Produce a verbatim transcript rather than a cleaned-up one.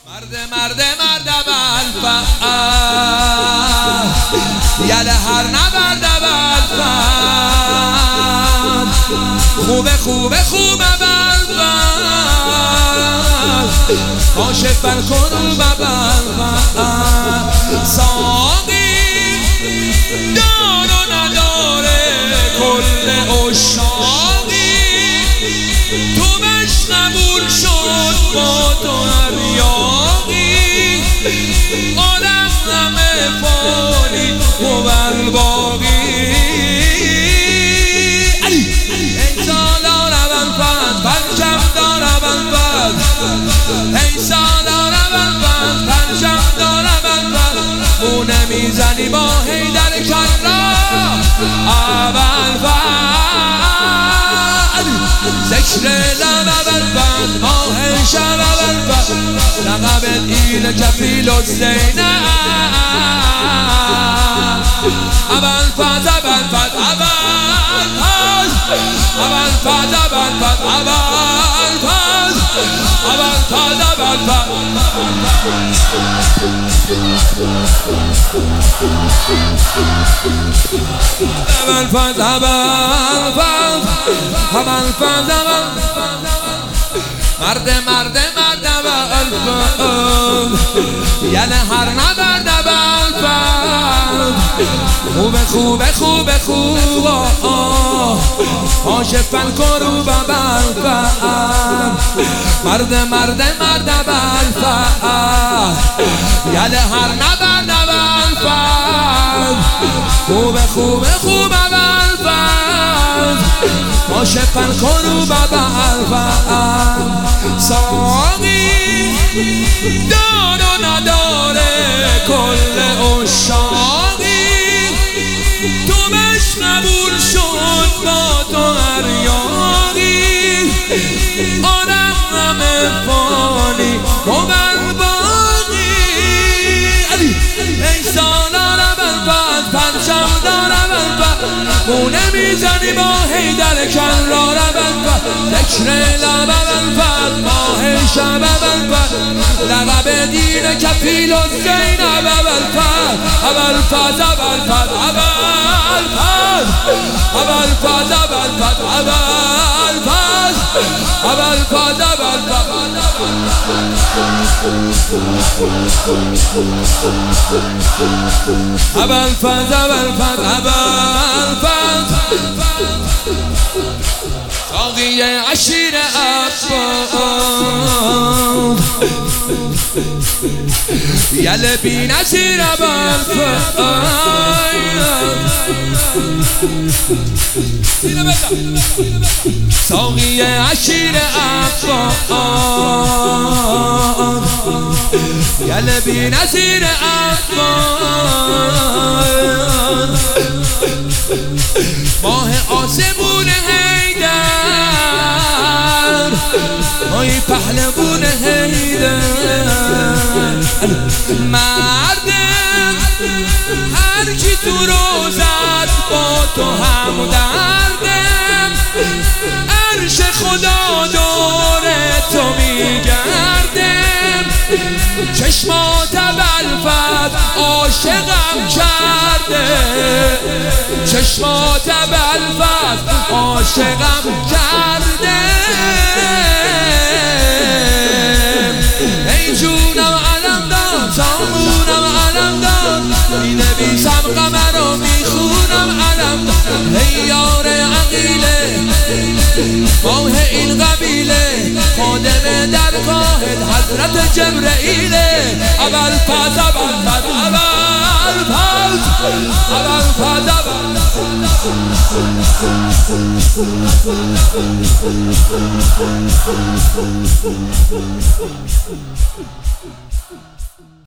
مرد مرد مرد اول فعال یله هر نبرد اول فعال خوبه خوبه خوبه اول فعال باشه فل کنو اول فعال ساقی دار و نداره کل اشاقی تو بش قبول شد با تو هر یاقی آدم همه فانی و بالباقی انسان دارم الفت پنجم دارم الفت انسان دارم الفت پنجم دارم الفت مونه میزنی با حیدر کرام اول فت ذکر لب اول فت ماه شب اول فت لقب اینه کفیل و زینب اول فت اول فت اول اول فت اول فت اول فت اول فت اول فت اول فت اول فت اول فت مرد مرد مرد اول فت یعنی هر نبرد اول فت خوبه خوبه خوبه خوبه باشه فل کرو اول فت مرد مرد مرد اول فت یعنی هر نبرد اول فت خوبه خوبه خوبه اول فت باشه فل کرو اول فت ساقی دار و نداره کل اشاقی تو بش قبول شد با تو هر یاقی آدم همه فانی و بالباقی انسان دارم الفت پنجم دارم الفت مونه میزنی با حیدر کرار الفت ذکر لب الفت ماه شب الفت لقب دین کفیل و زینب الفت اول فت اول فت اول فت اول فت اول فت اول فت اول فت اول فت اول فت اول فت اول فت ساقی عشیر عباد یله بی نظیر اول فت ساقی عشیر عباد یله بی نظیر عباد ماه آسمون حیدر مای پهلوون حیدر مردم هر کی تو روزت با تو هم دردم عرش خدا دور تو میگردم چشمات بلفت عاشقم کرده چشمات بلفت عاشقم کرده ای جونم علم داد سامونم علم داد مینویسم قمر رو میخونم علم داد ای یار عقیله ماه این قبیله خادم درگاه حضرت جبرئیله اول فت اول فت اول فت اول فت اول